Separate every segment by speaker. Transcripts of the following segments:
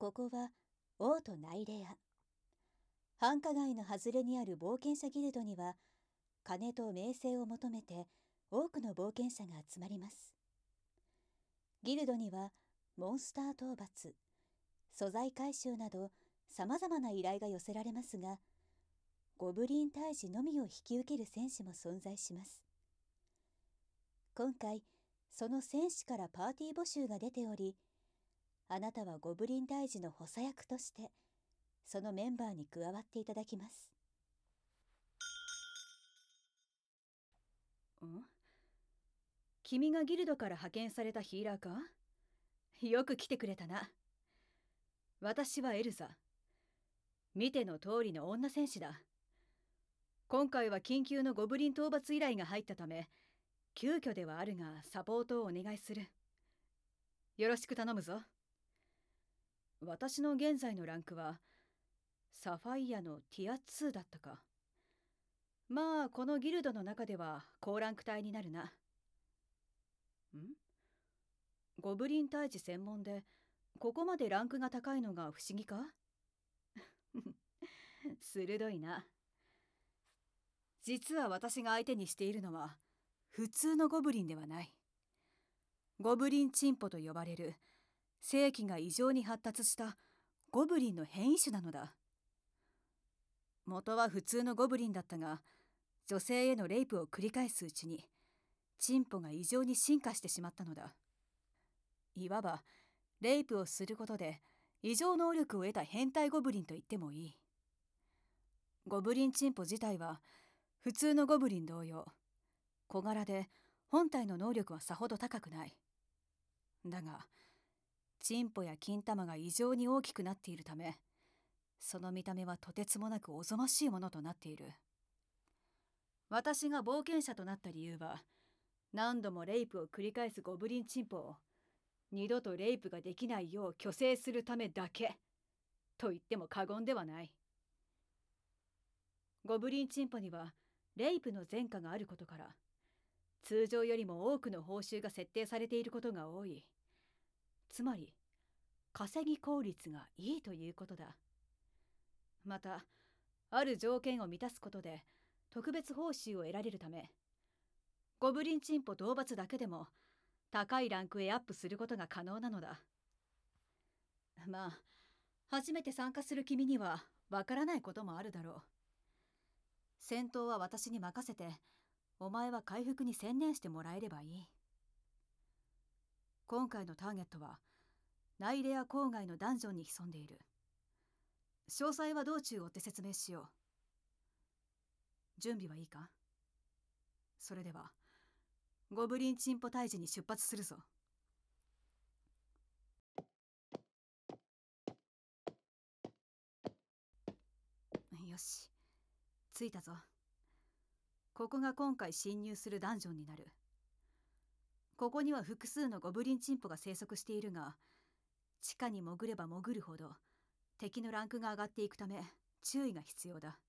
Speaker 1: ここは王都ナイレア。繁華街の外れにある冒険者ギルドには、金と名声を求めて多くの冒険者が集まります。ギルドにはモンスター討伐、素材回収などさまざまな依頼が寄せられますが、ゴブリン退治のみを引き受ける戦士も存在します。今回、その戦士からパーティー募集が出ており、あなたはゴブリン退治の補佐役として、そのメンバーに加わっていただきます。
Speaker 2: 君がギルドから派遣されたヒーラーか？よく来てくれたな。私はエルザ。見ての通りの女戦士だ。今回は緊急のゴブリン討伐依頼が入ったため、急遽ではあるがサポートをお願いする。よろしく頼むぞ。私の現在のランクはサファイアのティア2だったか。まあこのギルドの中では高ランク帯になるな。ゴブリン退治専門でここまでランクが高いのが不思議か？鋭いな。実は私が相手にしているのは普通のゴブリンではない。ゴブリンチンポと呼ばれる性器が異常に発達したゴブリンの変異種なのだ。元は普通のゴブリンだったが、女性へのレイプを繰り返すうちにチンポが異常に進化してしまったのだ。いわばレイプをすることで異常能力を得た変態ゴブリンと言ってもいい。ゴブリンチンポ自体は普通のゴブリン同様小柄で本体の能力はさほど高くない。だがチンポや金玉が異常に大きくなっているため、その見た目はとてつもなくおぞましいものとなっている。私が冒険者となった理由は、何度もレイプを繰り返すゴブリンチンポを二度とレイプができないよう虚勢するためだけと言っても過言ではない。ゴブリンチンポにはレイプの前科があることから、通常よりも多くの報酬が設定されていることが多い。つまり稼ぎ効率がいいということだ。またある条件を満たすことで特別報酬を得られるため、ゴブリンチンポ討伐だけでも高いランクへアップすることが可能なのだ。まあ初めて参加する君にはわからないこともあるだろう。戦闘は私に任せて、お前は回復に専念してもらえればいい。今回のターゲットはナイレア郊外のダンジョンに潜んでいる。詳細は道中追って説明しよう。準備はいいか？それではゴブリンチンポ退治に出発するぞ。よし、着いたぞ。ここが今回侵入するダンジョンになる。ここには複数のゴブリンチンポが生息しているが、地下に潜れば潜るほど敵のランクが上がっていくため注意が必要だ。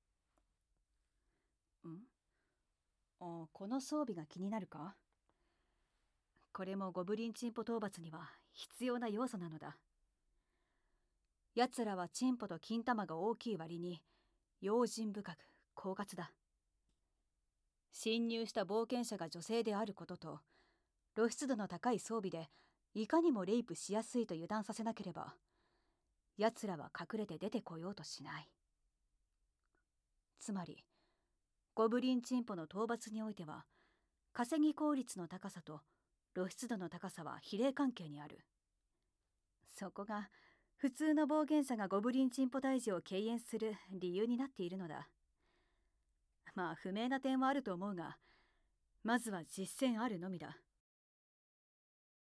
Speaker 2: この装備が気になるか？これもゴブリンチンポ討伐には必要な要素なのだ。奴らはチンポと金玉が大きい割に用心深く狡猾だ。侵入した冒険者が女性であることと露出度の高い装備でいかにもレイプしやすいと油断させなければ、奴らは隠れて出てこようとしない。つまりゴブリンチンポの討伐においては、稼ぎ効率の高さと露出度の高さは比例関係にある。そこが普通の冒険者がゴブリンチンポ退治を敬遠する理由になっているのだ。まあ不明な点はあると思うが、まずは実践あるのみだ。